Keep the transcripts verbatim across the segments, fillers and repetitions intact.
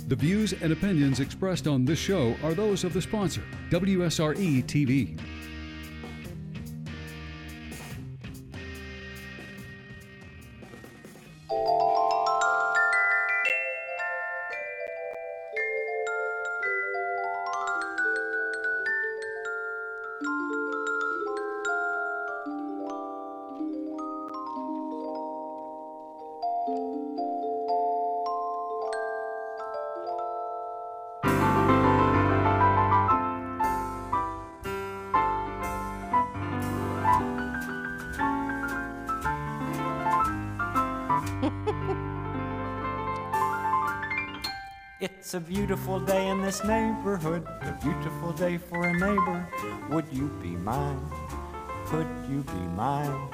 The views and opinions expressed on this show are those of the sponsor, W S R E T V. It's a beautiful day in this neighborhood, a beautiful day for a neighbor. Would you be mine? Could you be mine?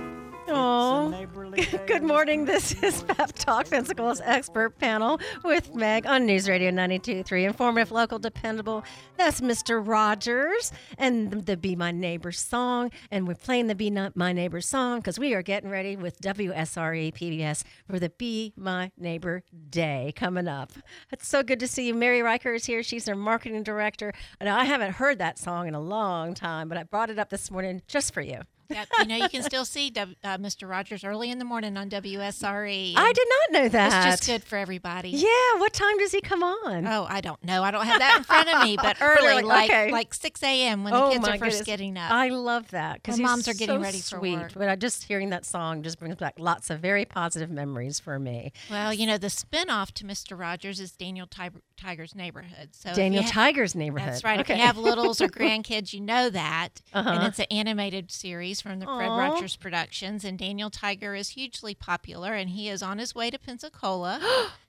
Oh, good morning. This is Pep Talk, Pensacola's expert panel with Meg on News Radio ninety-two point three. Informative, local, dependable. That's Mister Rogers and the Be My Neighbor song. And we're playing the Be My Neighbor song because we are getting ready with W S R E P B S for the Be My Neighbor Day coming up. It's so good to see you. Mary Riker is here. She's our marketing director. And I haven't heard that song in a long time, but I brought it up this morning just for you. Yep. You know, you can still see uh, Mister Rogers early in the morning on W S R E. I did not know that. It's just good for everybody. Yeah. What time does he come on? Oh, I don't know. I don't have that in front of me, but early, like, like okay. like six a.m. when oh, the kids my are first goodness. getting up. I love that. When he's moms are getting so ready for sweet. work. But I just hearing that song just brings back lots of very positive memories for me. Well, you know, the spinoff to Mister Rogers is Daniel Ty- Tiger's Neighborhood. So Daniel ha- Tiger's Neighborhood. That's right. Okay. If you have littles or grandkids, you know that. Uh-huh. And it's an animated series from the Fred Aw. Rogers Productions. And Daniel Tiger is hugely popular, and he is on his way to Pensacola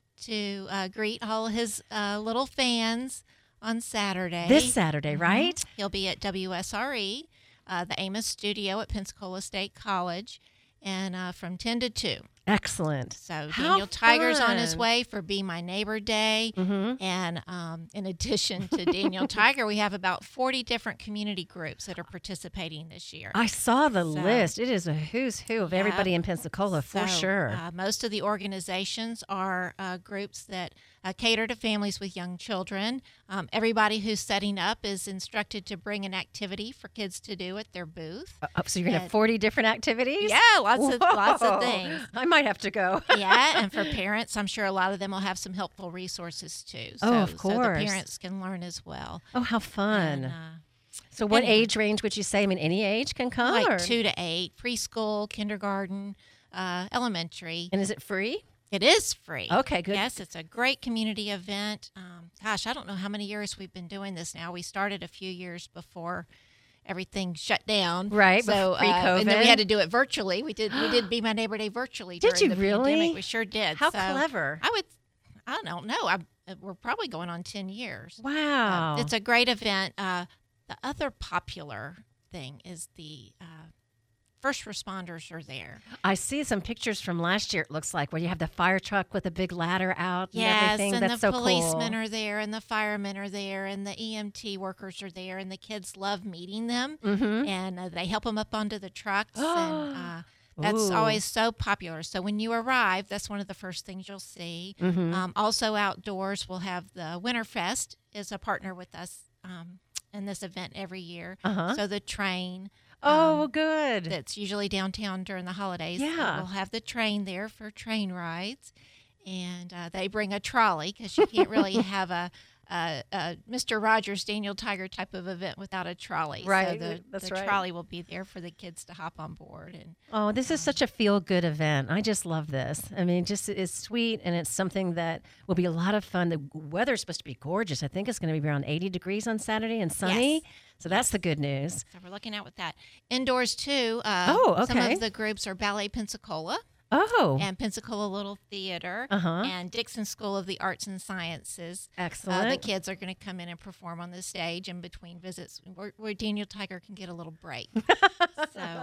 to uh, greet all his uh, little fans on Saturday. This Saturday, Mhm. right? He'll be at W S R E, uh, the Amos Studio at Pensacola State College, and uh, from ten to two. Excellent. So How Daniel Tiger's on his fun. way for Be My Neighbor Day. Mm-hmm. And um, in addition to Daniel Tiger, we have about forty different community groups that are participating this year. I saw the So- list. It is a who's who of Yeah. everybody in Pensacola for So, sure. Uh, most of the organizations are uh, groups that uh, cater to families with young children. Um, everybody who's setting up is instructed to bring an activity for kids to do at their booth. Oh, so you're going to have and- forty different activities? Yeah, lots of lots Whoa. of things. I might have to go. Yeah, and for parents, I'm sure a lot of them will have some helpful resources too. So, Oh, of So the course. parents can learn as well. Oh, how fun. And, uh, so what anyway. age range would you say? I mean, any age can come? like or- two to eight, preschool, kindergarten, uh, elementary. And is it free? It is free. Okay, good. Yes, it's a great community event. Um, gosh, I don't know how many years we've been doing this now. We started a few years before everything shut down. Right, So, bef- pre-COVID. uh, and then we had to do it virtually. We did. We did Be My Neighbor Day virtually. Did during you the really? Pandemic. We sure did. How So clever. I would. I don't know. I, we're probably going on ten years. Wow. Uh, it's a great event. Uh, the other popular thing is the uh, first responders are there. I see some pictures from last year, it looks like, where you have the fire truck with a big ladder out and Yes, everything. and That's the so policemen cool. are there, and the firemen are there, and the E M T workers are there, and the kids love meeting them, Mm-hmm. and uh, they help them up onto the trucks, and uh, that's Ooh. always so popular. So when you arrive, that's one of the first things you'll see. Mm-hmm. Um, also outdoors, we'll have the Winterfest is a partner with us um, in this event every year. Uh-huh. So the train. Oh, um, good. That's usually downtown during the holidays. So Yeah. we'll have the train there for train rides, and uh, they bring a trolley because you can't really have a, a, a Mister Rogers, Daniel Tiger type of event without a trolley. Right, So the, that's the right. trolley will be there for the kids to hop on board. And Oh, this is such a feel-good event. I just love this. I mean, just it's sweet, and it's something that will be a lot of fun. The weather's supposed to be gorgeous. I think it's going to be around eighty degrees on Saturday and sunny. Yes. So that's the good news. so we're looking out with that. Indoors, too. Uh, Oh, Some okay. of the groups are Ballet Pensacola Oh, and Pensacola Little Theater Uh-huh. and Dixon School of the Arts and Sciences. excellent. Uh, the kids are going to come in and perform on the stage in between visits, where, where Daniel Tiger can get a little break. so, uh,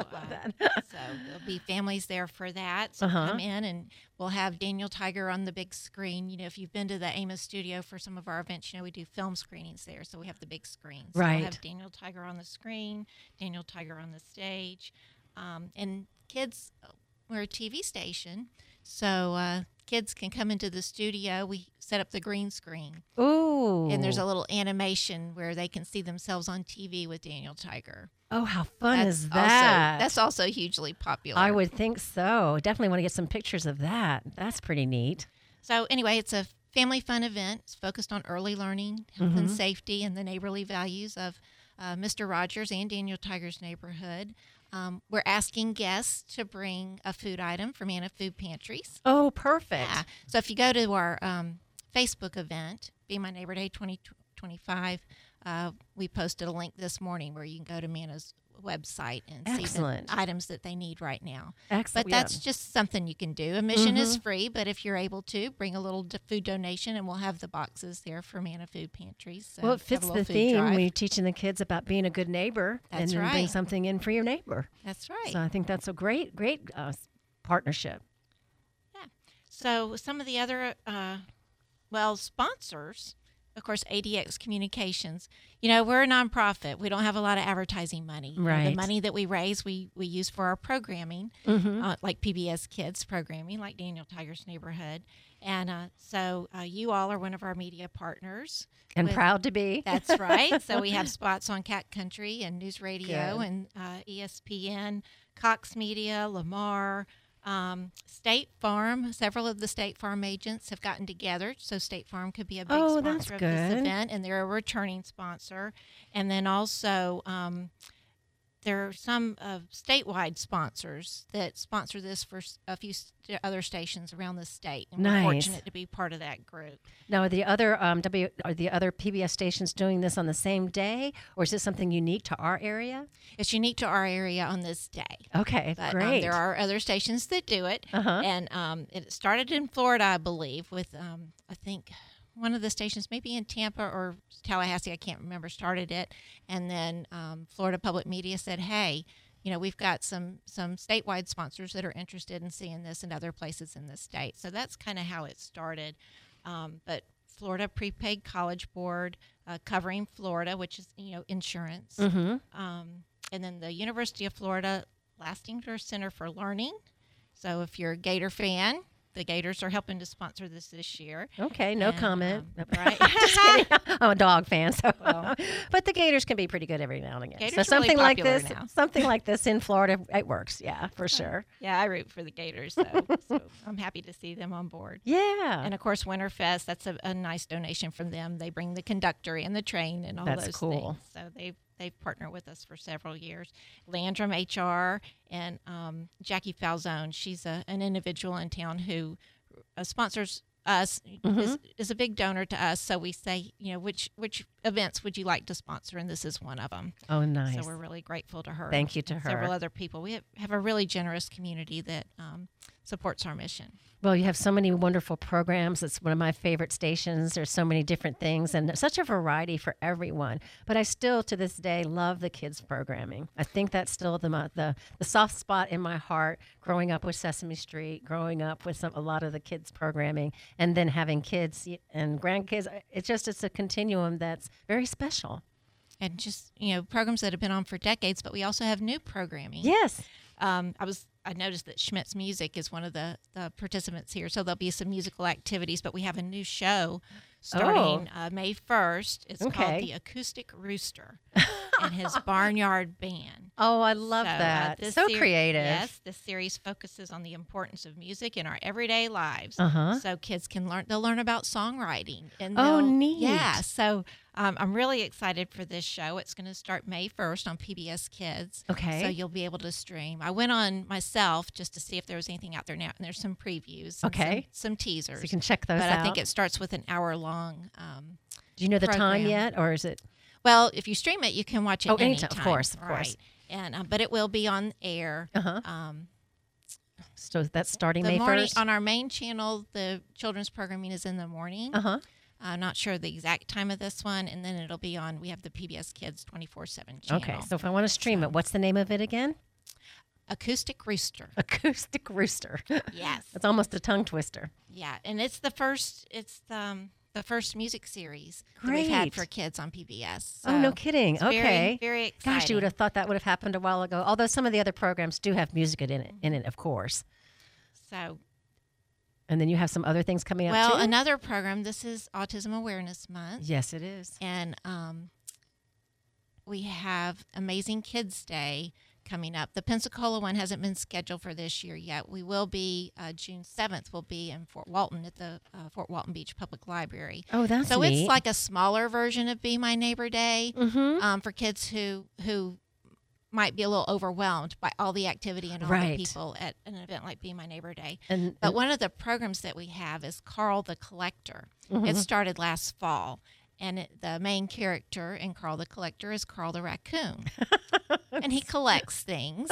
so there'll be families there for that. So Uh-huh. come in, and we'll have Daniel Tiger on the big screen. You know, if you've been to the Amos Studio for some of our events, you know we do film screenings there, so we have the big screen. So Right. we'll have Daniel Tiger on the screen, Daniel Tiger on the stage, um, and kids. We're a T V station, so uh, kids can come into the studio. We set up the green screen. Ooh. And there's a little animation where they can see themselves on T V with Daniel Tiger. Oh, how fun That's is that? Also, that's also hugely popular. I would think so. Definitely want to get some pictures of that. That's pretty neat. So anyway, it's a family fun event. It's focused on early learning, health Mm-hmm. and safety, and the neighborly values of uh, Mister Rogers and Daniel Tiger's neighborhood. Um, we're asking guests to bring a food item from Anna Food Pantries. Oh, perfect. Yeah. So if you go to our um, Facebook event, Be My Neighbor Day twenty twenty-five, uh, we posted a link this morning where you can go to Manna's website and Excellent. see the items that they need right now. Excellent. But yeah. that's just something you can do. Admission is Mhm. free, but if you're able to, bring a little d- food donation, and we'll have the boxes there for Manna Food Pantries. So Well, it have a fits little the food theme drive. when you're teaching the kids about being a good neighbor That's and then bring right. something in for your neighbor. That's right. So I think that's a great, great uh, s- partnership. So some of the other, uh, well, sponsors, of course, A D X Communications. You know, we're a nonprofit. We don't have a lot of advertising money. You know, Right. the money that we raise, we, we use for our programming, Mm-hmm. uh, like P B S Kids programming, like Daniel Tiger's Neighborhood. And uh, so uh, you all are one of our media partners. And with- proud to be. That's right. So we have spots on Cat Country and News Radio Good. and uh, E S P N, Cox Media, Lamar, um, State Farm. Several of the State Farm agents have gotten together, so State Farm could be a big Oh, that's sponsor of this good. event, and they're a returning sponsor. And then also, um, there are some uh, statewide sponsors that sponsor this for s- a few st- other stations around the state, and Nice. we're fortunate to be part of that group. Now, are the other um, W are the other P B S stations doing this on the same day, or is this something unique to our area? It's unique to our area on this day. Okay, But um, great. there are other stations that do it. Uh-huh. And um, it started in Florida, I believe, with, um, I think, one of the stations, maybe in Tampa or Tallahassee, I can't remember, started it. And then um, Florida Public Media said, hey, you know, we've got some, some statewide sponsors that are interested in seeing this in other places in the state. So that's kind of how it started. Um, but Florida Prepaid College Board, uh, covering Florida, which is, you know, insurance. Mm-hmm. Um, and then the University of Florida Lastinger Center for Learning. So if you're a Gator fan, the Gators are helping to sponsor this this year. Okay, no And, comment. um, right. Just kidding. I'm a dog fan, so Well. but the Gators can be pretty good every now and again. Gators so are really something like popular this, now. something like this in Florida, it works. Yeah, for sure. Yeah, I root for the Gators, so, so I'm happy to see them on board. Yeah, And of course, Winterfest, that's a, a nice donation from them. They bring the conductor and the train and all That's those cool. things. So they've they've partnered with us for several years. Landrum H R and um, Jackie Falzone, she's a, an individual in town who uh, sponsors us, Mm-hmm. is, is a big donor to us. So we say, you know, which which events would you like to sponsor? And this is one of them. oh nice. So we're really grateful to her. Thank you to and her. Several other people. We have, have a really generous community that um, supports our mission. Well, you have so many wonderful programs. It's one of my favorite stations. There's so many different things and such a variety for everyone. But I still, to this day, love the kids' programming. I think that's still the mo- the, the soft spot in my heart. Growing up with Sesame Street, growing up with some, a lot of the kids' programming, and then having kids and grandkids. It's just it's a continuum that's very special. And just, you know, programs that have been on for decades, but we also have new programming. Yes. Um, I was I noticed that Schmidt's Music is one of the, the participants here, so there'll be some musical activities. But we have a new show starting uh, May first. It's Okay. called The Acoustic Rooster and his Barnyard Band. Oh, I love So, uh, that. this So ser- creative. Yes, this series focuses on the importance of music in our everyday lives. Uh-huh. So kids can learn. They'll learn about songwriting. And Oh, they'll- neat. Yeah. So um, I'm really excited for this show. It's going to start May first on P B S Kids. Okay. So you'll be able to stream. I went on myself just to see if there was anything out there now, and there's some previews. and Okay. Some, some teasers. So you can check those but out. I think it starts with an hour long. Um, Do you know the time program. yet, or is it? well, if you stream it, you can watch it Oh, anytime. anytime. Of course, of right. course. And um, but it will be on air. Uh-huh. Um, So that's starting the May morning first. on our main channel. The children's programming is in the morning. Uh huh. I'm not sure the exact time of this one, and then it'll be on. We have the P B S Kids twenty-four seven channel. Okay. So if I want to stream it, what's the name of it again? Acoustic Rooster. Acoustic Rooster. Yes. It's almost a tongue twister. Yeah, and it's the first. It's the, um, the first music series that we've had Great. for kids on P B S. Oh, no So kidding. it's very, Okay. Very exciting. Gosh, you would have thought that would have happened a while ago. Although some of the other programs do have music in it, in it, of course. So And then you have some other things coming up Well, too? another program, this is Autism Awareness Month. Yes, it is. And um, we have Amazing Kids Day coming up. The Pensacola one hasn't been scheduled for this year yet. We will be, uh, June seventh, we'll be in Fort Walton at the uh, Fort Walton Beach Public Library. Oh, that's so neat. it's like a smaller version of Be My Neighbor Day Mm-hmm. um, for kids who who might be a little overwhelmed by all the activity and all Right. the people at an event like Be My Neighbor Day. And, But one of the programs that we have is Carl the Collector. Mhm. It started last fall, and it, the main character in Carl the Collector is Carl the Raccoon, and he collects things.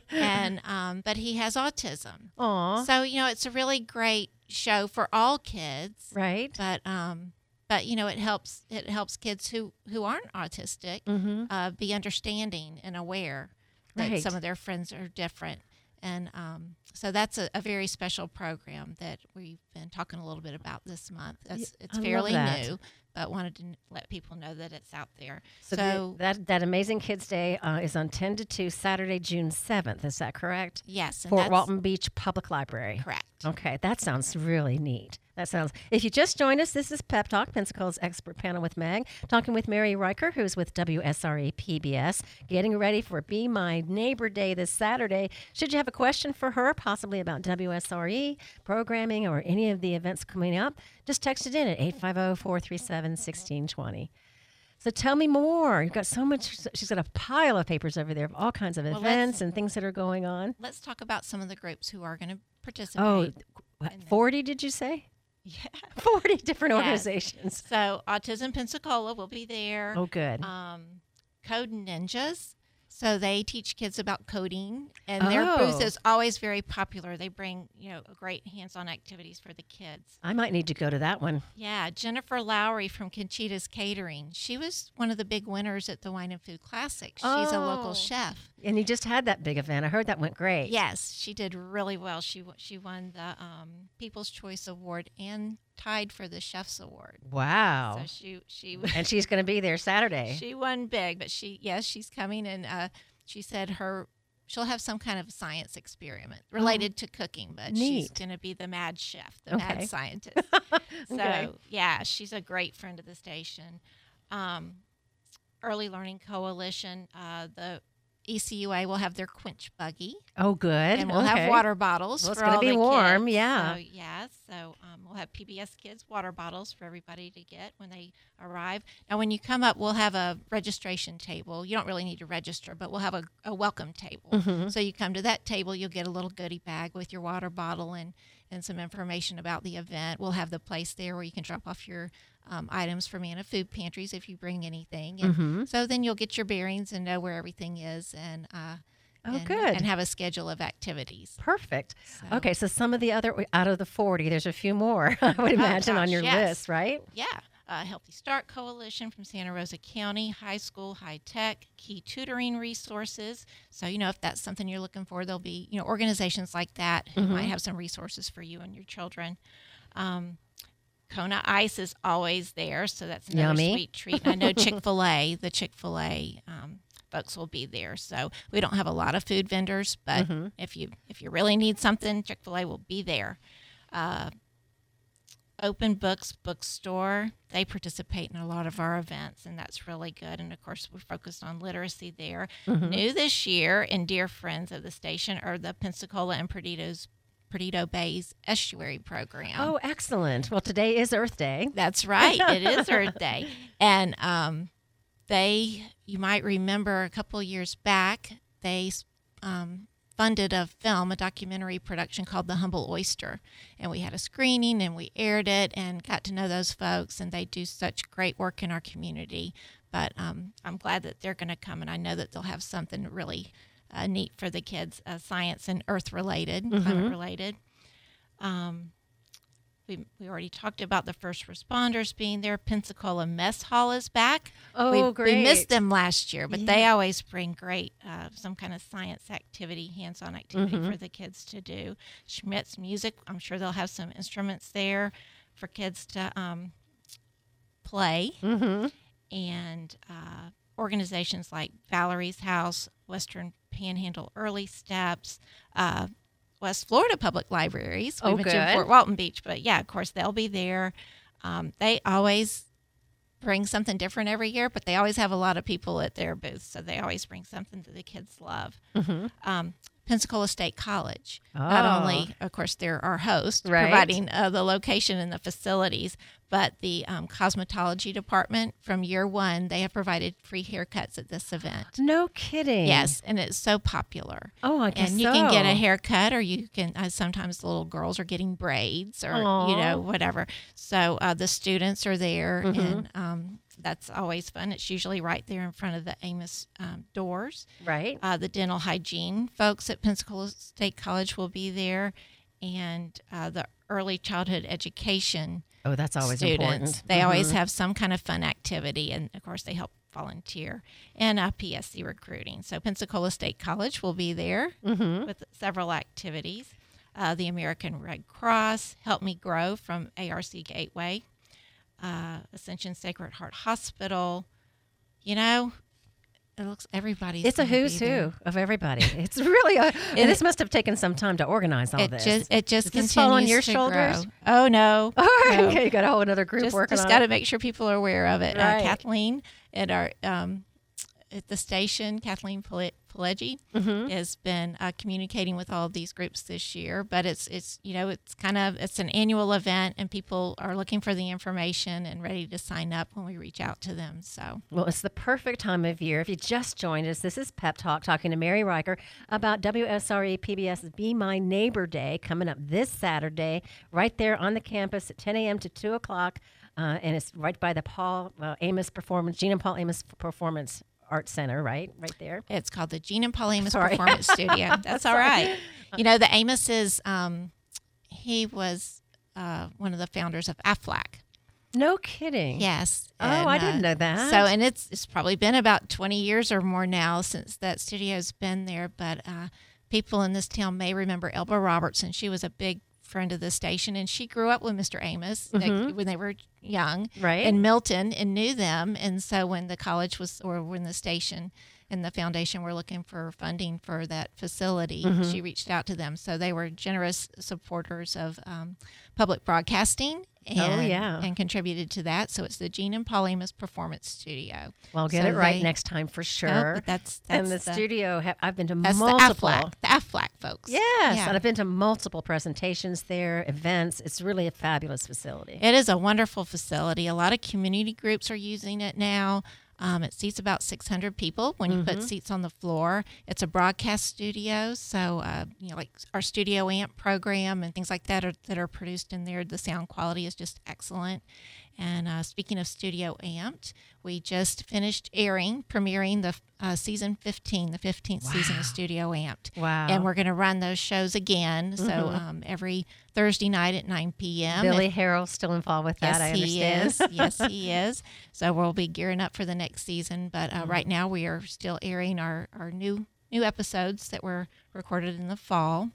And um, but he has autism, Aw, so you know it's a really great show for all kids. right? But um, but you know it helps it helps kids who who aren't autistic Mm-hmm. uh, be understanding and aware that Right. some of their friends are different. And um, so that's a, a very special program that we've been talking a little bit about this month. That's, it's I love fairly that. new, but wanted to n- let people know that it's out there. So, So, the, that that Amazing Kids Day uh, is on ten to two, Saturday, June seventh. Is that correct? yes, and Fort that's Walton Beach Public Library. correct. Okay, that sounds really neat. That sounds. If you just joined us, this is Pep Talk, Pensacola's expert panel with Meg, talking with Mary Riker, who's with W S R E P B S, getting ready for Be My Neighbor Day this Saturday. Should you have a question for her, possibly about W S R E programming or any of the events coming up, just text it in at eight five zero, four three seven, one six two zero. So tell me more. You've got so much. She's got a pile of papers over there of all kinds of Well, events let's- and things that are going on. Let's talk about some of the groups who are going to participate. Oh, what, And then- forty, did you say? yeah. forty different Yes. organizations. So Autism Pensacola will be there. Oh, good. um, Code Ninjas. So they teach kids about coding, and their Oh. booth is always very popular. They bring, you know, great hands-on activities for the kids. I might need to go to that one. Yeah, Jennifer Lowry from Conchita's Catering. She was one of the big winners at the Wine and Food Classic. She's a Oh. local chef. And you just had that big event. I heard that went great. Yes, she did really well. She w- she won the um, People's Choice Award and tied for the Chef's Award. Wow. So she she And she's going to be there Saturday. She won big, but she yes, she's coming, and uh, she said her she'll have some kind of science experiment related to cooking, but she's neat. going to be the mad chef, the Okay. mad scientist. So Okay. yeah, she's a great friend of the station. Um, Early Learning Coalition, uh, the E C U A will have their quench buggy, Oh, good. and we'll Okay. have water bottles. Well, it's for gonna all be the warm, kids. yeah. So yeah, so um, we'll have P B S Kids water bottles for everybody to get when they arrive. Now, when you come up, we'll have a registration table. You don't really need to register, but we'll have a, a welcome table. Mhm. So you come to that table, you'll get a little goodie bag with your water bottle and and some information about the event. We'll have the place there where you can drop off your um, items from Anna Food Pantries if you bring anything. And Mhm. so then you'll get your bearings and know where everything is, and uh, Oh, and, good. and have a schedule of activities. Perfect. So- Okay, so some of the other, out of the forty, there's a few more, I would imagine, on gosh, your yes. list, right? Yeah. Uh, Healthy Start Coalition from Santa Rosa County, High School, High Tech, Key Tutoring Resources. So, you know, if that's something you're looking for, there'll be, you know, organizations like that who Mhm. might have some resources for you and your children. Um, Kona Ice is always there, so that's another Yummy. sweet treat. And I know Chick-fil-A, the Chick-fil-A um, folks will be there. So we don't have a lot of food vendors, but Mhm. if you if you really need something, Chick-fil-A will be there. Uh, Open Books Bookstore, they participate in a lot of our events, and that's really good. And of course, we're focused on literacy there. Mhm. New this year, and dear friends of the station, are the Pensacola and Perdito's Perdido Bay's Estuary Program. Oh, excellent. Well, today is Earth Day. That's right. It is Earth Day. And um, they, you might remember a couple of years back, they um, funded a film, a documentary production called The Humble Oyster. And we had a screening and we aired it and got to know those folks. And they do such great work in our community. But um, I'm glad that they're going to come. And I know that they'll have something really uh, neat for the kids, uh, science and earth related, Mhm. climate related. Um, We, we already talked about the first responders being there. Pensacola Mess Hall is back. Oh, we, great. We missed them last year, but they Yeah. always bring great, uh, some kind of science activity, hands-on activity Mhm. for the kids to do. Schmidt's Music, I'm sure they'll have some instruments there for kids to um, play. Mm-hmm. And uh, organizations like Valerie's House, Western Panhandle Early Steps, uh, West Florida Public Libraries. We Oh, mentioned good. Fort Walton Beach, but yeah, of course, they'll be there. Um, they always bring something different every year, but they always have a lot of people at their booth, so they always bring something that the kids love. Mm-hmm. Um, Pensacola State College. Not Oh. only, of course, they're our host, Right. providing uh, the location and the facilities, but the um, cosmetology department from year one, they have provided free haircuts at this event. No kidding. Yes, and it's so popular. Oh, I guess And you can get a so. haircut, or you can. Uh, sometimes the little girls are getting braids, or Aw. you know whatever. So uh, the students are there, Mhm. and um, that's always fun. It's usually right there in front of the Amos um, doors. Right. Uh, the dental hygiene folks at Pensacola State College will be there, and uh, the early childhood education Oh, that's always students. important. They always Mhm. have some kind of fun activity, and of course they help volunteer, and uh, P S C recruiting. So Pensacola State College will be there Mhm. with several activities. Uh, the American Red Cross, Help Me Grow from A R C Gateway, uh, Ascension Sacred Heart Hospital. You know, it looks everybody's. It's a gonna be who's there. who of everybody. It's really a. And And this must have taken some time to organize all It this. just it just Does continues this fall on your to shoulders? grow. Oh no, Oh, no. okay, you got a whole other group just, working just on got to it. make sure people are aware of it. Right. Uh, Kathleen at our um, at the station, Kathleen Pale- Pileggi Mhm. has been uh, communicating with all of these groups this year. But it's it's you know it's kind of it's an annual event, and people are looking for the information and ready to sign up when we reach out to them. So Well, it's the perfect time of year. If you just joined us, this is Pep Talk talking to Mary Riker about W S R E P B S's Be My Neighbor Day coming up this Saturday, right there on the campus at ten a.m. to two o'clock. Uh, and it's right by the Paul uh, Amos Performance, Gene and Paul Amos Performance Art Center, right? Right there. it's called the Gene and Paul Amos Sorry. Performance Studio. That's all right. You know, the Amos is um, he was uh, one of the founders of AFLAC. No kidding. Yes. Oh, and, I didn't uh, know that. So, and it's it's probably been about twenty years or more now since that studio's been there. But uh, people in this town may remember Elba Robertson. She was a big friend of the station, and she grew up with Mister Amos like, Mhm. when they were young Right. in Milton, and knew them. And so when the college was, or when the station and the foundation were looking for funding for that facility, Mhm. she reached out to them. So they were generous supporters of um, public broadcasting. And, Oh, yeah. and contributed to that. So it's the Gene and Paul Amos Performance Studio. Well, get So it right they- next time for Oh, sure. but that's, that's and the, studio, ha- I've been to That's multiple. the AFLAC, the AFLAC folks. Yes, Yeah. and I've been to multiple presentations there, events. It's really a fabulous facility. It is a wonderful facility. A lot of community groups are using it now. Um, it seats about six hundred people when you put Mhm. seats on the floor. It's a broadcast studio, so uh, you know, like our Studio Amp program and things like that are that are produced in there. The sound quality is just excellent. And uh, speaking of Studio Amped, we just finished airing, premiering the uh, season fifteen, the fifteenth season Wow. of Studio Amped. Wow. And we're going to run those shows again. So Mhm. um, every Thursday night at nine p.m. Billy Harrell's still involved with that, Yes, I he understand. is. Yes, he is. So we'll be gearing up for the next season. But uh, right now we are still airing our, our new new episodes that were recorded in the fall.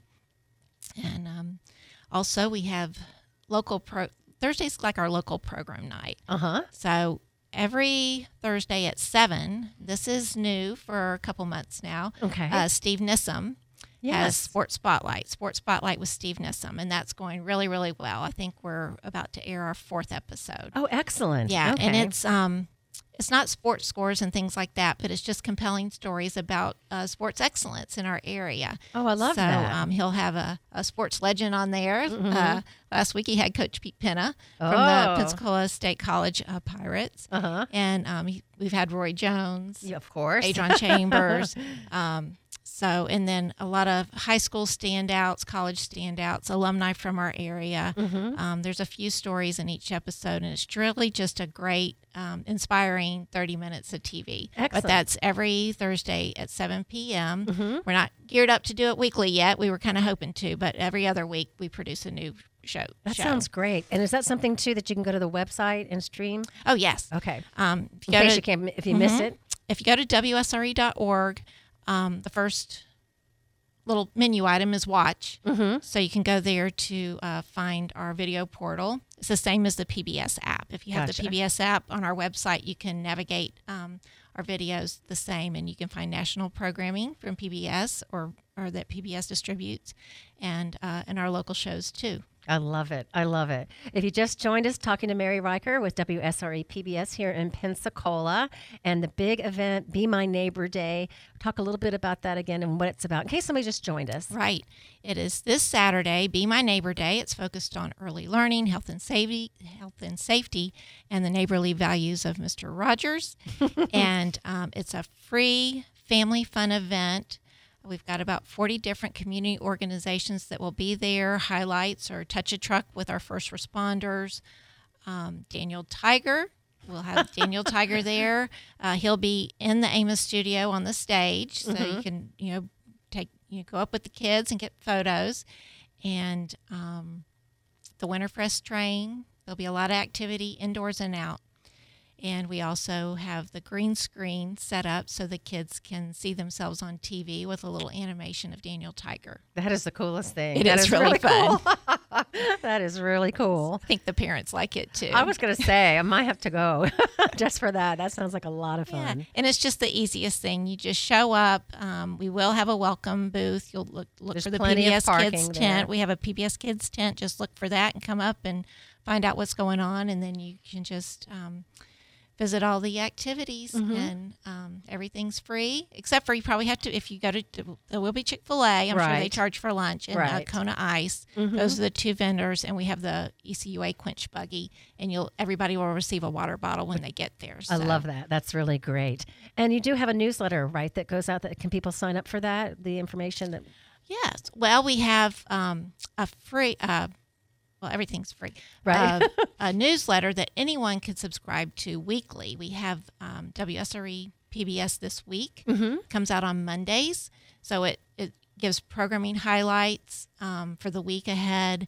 And um, also we have local pro Thursday's like our local program night. Uh-huh. So every Thursday at seven, this is new for a couple months now. Okay. Uh, Steve Nissom has Yes. Sports Spotlight. Sports Spotlight with Steve Nissom, and that's going really, really well. I think we're about to air our fourth episode. Oh, excellent. Yeah, Okay. and it's um, it's not sports scores and things like that, but it's just compelling stories about uh, sports excellence in our area. Oh, I love so, that. um, he'll have a, a sports legend on there. Mhm. Uh, last week he had Coach Pete Penna from Oh. the Pensacola State College uh, Pirates, Uh-huh. and um, he, we've had Roy Jones, Yeah, of course. Adron Chambers. Um, so, and then a lot of high school standouts, college standouts, alumni from our area. Mhm. Um, there's a few stories in each episode, and it's really just a great, um, inspiring thirty minutes of T V. Excellent. But that's every Thursday at seven p.m. Mhm. We're not geared up to do it weekly yet. We were kind of hoping to, but every other week we produce a new show. That show. sounds great. And is that something, too, that you can go to the website and stream? Oh, yes. Okay. Um, if In you go case to- you can't, if you missed Mhm. it. if you go to W S R E dot org, um, the first little menu item is watch. Mm-hmm. So you can go there to uh, find our video portal. It's the same as the P B S app. If you have Gotcha. the P B S app on our website, you can navigate um, our videos the same, and you can find national programming from P B S or, or that P B S distributes, and uh, and our local shows too. I love it. I love it. If you just joined us, talking to Mary Riker with W S R E P B S here in Pensacola, and the big event, Be My Neighbor Day. Talk a little bit about that again and what it's about, in case somebody just joined us. Right. It is this Saturday, Be My Neighbor Day. It's focused on early learning, health and safety, health and safety, and the neighborly values of Mister Rogers. And um, it's a free family fun event. We've got about forty different community organizations that will be there. Highlights are Touch a Truck with our first responders. Um, Daniel Tiger. We'll have Daniel Tiger there. Uh, he'll be in the Amos studio on the stage, so Mm-hmm. you can, you know, take you know, go up with the kids and get photos. And um, the Winterfest train. There'll be a lot of activity indoors and out. And we also have the green screen set up so the kids can see themselves on T V with a little animation of Daniel Tiger. That is the coolest thing. It That is really fun. cool. That is really cool. I think the parents like it too. I was going to say, I might have to go just for that. That sounds like a lot of Yeah, fun. and it's just the easiest thing. You just show up. Um, we will have a welcome booth. You'll look look There's for the plenty P B S of parking Kids there. tent. We have a P B S Kids tent. Just look for that and come up and find out what's going on, and then you can just um, visit all the activities, Mm-hmm. and um, everything's free, except for you probably have to, if you go to, there will be Chick-fil-A. I'm sure they Right. charge for lunch, and uh, Right. Kona Ice. Mhm. Those are the two vendors, and we have the E C U A Quench Buggy, and you'll everybody will receive a water bottle when they get there. I So. love that. That's really great. And you do have a newsletter, right, that goes out. That can people sign up for that? The information that. Yes. Well, we have um, a free, uh, well, everything's free, Right. uh, a newsletter that anyone can subscribe to weekly. We have um, W S R E P B S This Week. Mm-hmm. Comes out on Mondays. So it, it gives programming highlights um, for the week ahead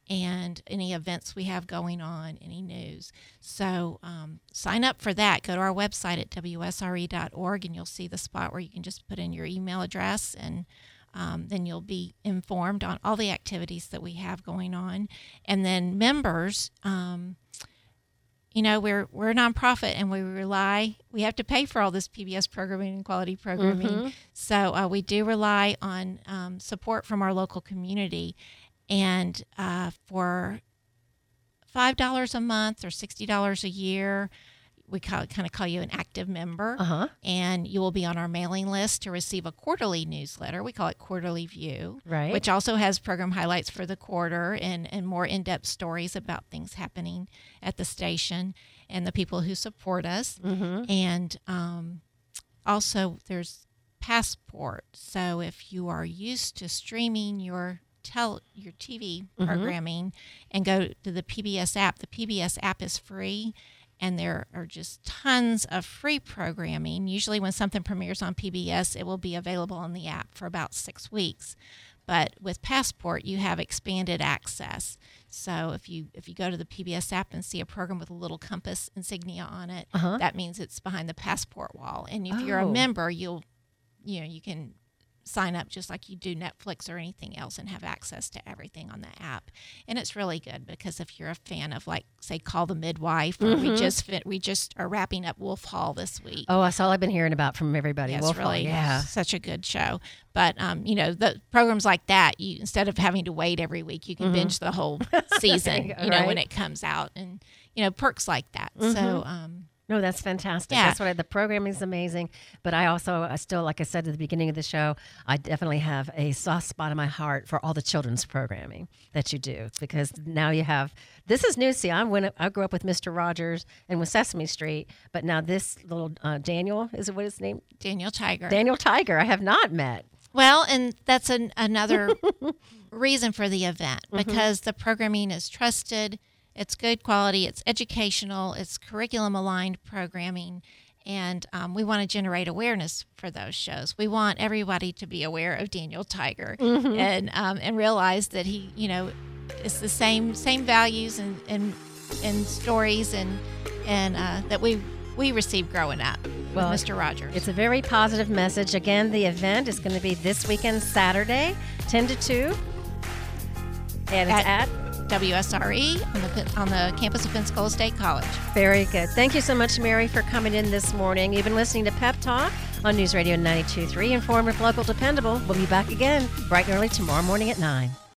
and any events we have going on, any news. So um, sign up for that. Go to our website at W S R E dot org, and you'll see the spot where you can just put in your email address, and um, then you'll be informed on all the activities that we have going on. And then members, um, you know, we're we're a nonprofit, and we rely, we have to pay for all this P B S programming and quality programming. Mm-hmm. So uh, we do rely on um, support from our local community. And uh, for five dollars a month or sixty dollars a year, we call, kind of call you an active member. Uh huh. And you will be on our mailing list to receive a quarterly newsletter. We call it Quarterly View, Right. which also has program highlights for the quarter and, and more in-depth stories about things happening at the station and the people who support us. Mm-hmm. And um, also there's Passport. So if you are used to streaming your tel- your T V Mhm. programming and go to the P B S app, the P B S app is free. And there are just tons of free programming. Usually when something premieres on P B S, it will be available on the app for about six weeks. But with Passport, you have expanded access. So if you if you go to the P B S app and see a program with a little compass insignia on it, Uh-huh. that means it's behind the Passport wall. And if you're a Oh. member, you'll you know, you can sign up just like you do Netflix or anything else and have access to everything on the app. And it's really good because if you're a fan of, like, say, Call the Midwife, or we Mhm. just fit, we just are wrapping up Wolf Hall this week. Oh, that's all I've been hearing about from everybody. Yeah, it's Wolf Hall, really yeah. such a good show. But um, you know, the programs like that, you instead of having to wait every week, you can Mhm. binge the whole season. Right. You know, when it comes out, and you know, perks like that. So. Mhm. Um, No, that's fantastic. Yeah. That's what I, the programming is amazing. But I also, I still, like I said at the beginning of the show, I definitely have a soft spot in my heart for all the children's programming that you do, because now you have, this is new. See, I went, I grew up with Mister Rogers and with Sesame Street, but now this little uh, Daniel, is it what his name? Daniel Tiger. Daniel Tiger, I have not met. Well, and that's an, another reason for the event, Mm-hmm. because the programming is trusted, it's good quality, it's educational, it's curriculum aligned programming, and um, we want to generate awareness for those shows. We want everybody to be aware of Daniel Tiger Mm-hmm. and um, and realize that he, you know, it's the same same values and and, and stories and and uh, that we we received growing up Well, with Mister Rogers. It's a very positive message. Again, the event is going to be this weekend, Saturday, ten to two. And it's at, at W S R E on the, on the campus of Pensacola State College. Very good. Thank you so much, Mary, for coming in this morning. You've been listening to Pep Talk on News Radio ninety-two point three. Informative, local, dependable. We'll be back again bright and early tomorrow morning at nine.